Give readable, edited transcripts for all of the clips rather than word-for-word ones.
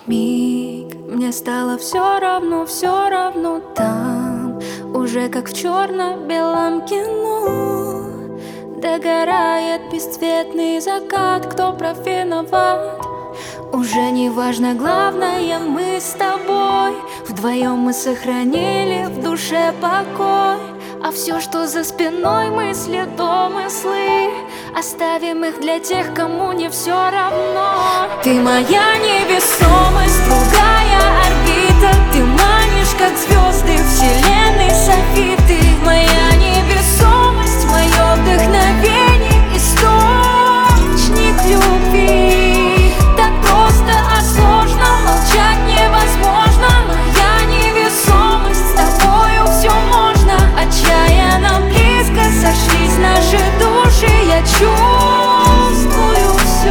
миг мне стало все равно там, уже как в черно-белом кино. Догорает бесцветный закат, кто прав, виноват уже не важно, главное мы с тобой. Вдвоем мы сохранили в душе покой, а все, что за спиной, мысли, домыслы, оставим их для тех, кому не все равно. Ты моя невесомость, другая орбита, ты манишь, как звезды вселенной софиты. Моя невесомость, мое вдохновение, источник любви. Так просто, а сложно, молчать невозможно. Моя невесомость, с тобою все можно. Отчаянно близко сошлись наши души, я чувствую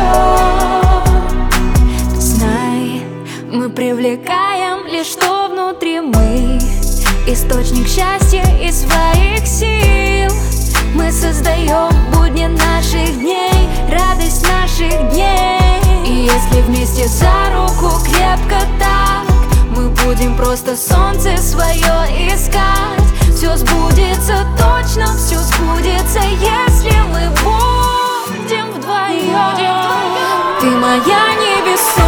все. Знай, мы привлекаем лишь что внутри мы, источник счастья и своих сил. Мы создаем будни наших дней, радость наших дней. И если вместе за руку крепко так, мы будем просто солнце свое искать. Все сбудется точно, все сбудется, если мы будем вдвоем. Ты моя невесомость,